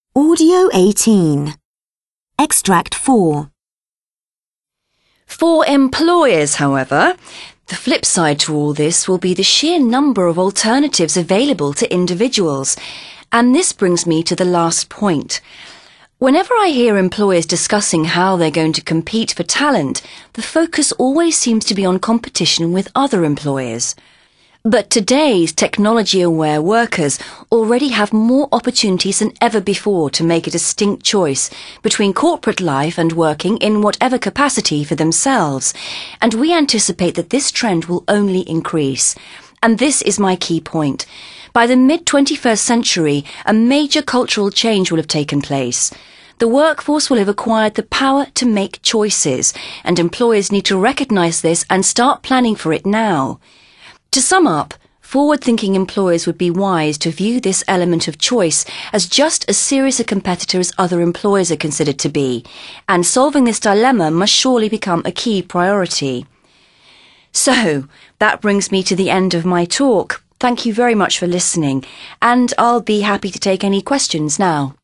Audio 18. Extract 4. For employers, however, the flip side to all this will be the sheer number of alternatives available to individuals. And this brings me to the last point. Whenever I hear employers discussing how they're going to compete for talent, the focus always seems to be on competition with other employers. But today's technology-aware workers already have more opportunities than ever before to make a distinct choice between corporate life and working in whatever capacity for themselves, and we anticipate that this trend will only increase. And this is my key point. By the mid-21st century, a major cultural change will have taken place. The workforce will have acquired the power to make choices, and employers need to recognize this and start planning for it now. To sum up, forward-thinking employers would be wise to view this element of choice as just as serious a competitor as other employers are considered to be, and solving this dilemma must surely become a key priority. So, that brings me to the end of my talk. Thank you very much for listening, and I'll be happy to take any questions now.